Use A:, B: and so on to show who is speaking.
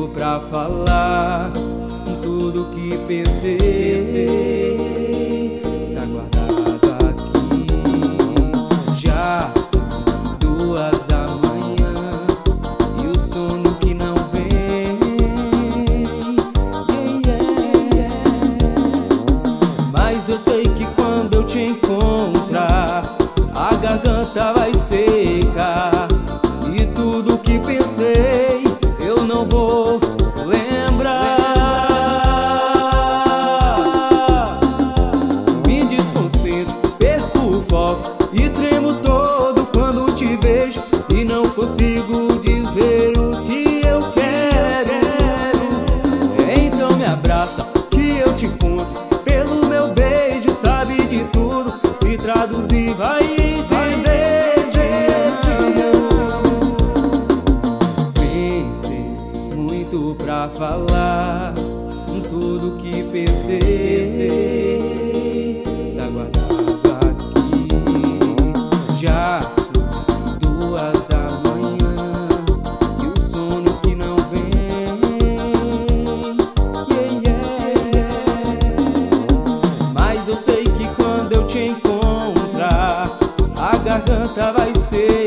A: muito pra falar, tudo que pensei tá guardado aqui. Já são 2 da manhã e o sono que não vem. Mas eu sei que quando eu te encontrar, a garganta vai secar e tudo que pensei eu não vou lembrar. Me desconcentro, perco o foco e tremo todo quando te vejo e não consigo dizer o que eu quero. Então me abraça que eu te conto, pelo meu beijo sabe de tudo, se traduzir vai entender. Muito pra falar, tudo que pensei tá guardado aqui. Já são 2 da manhã e o sono que não vem. Mas eu sei que quando eu te encontrar, a garganta vai ser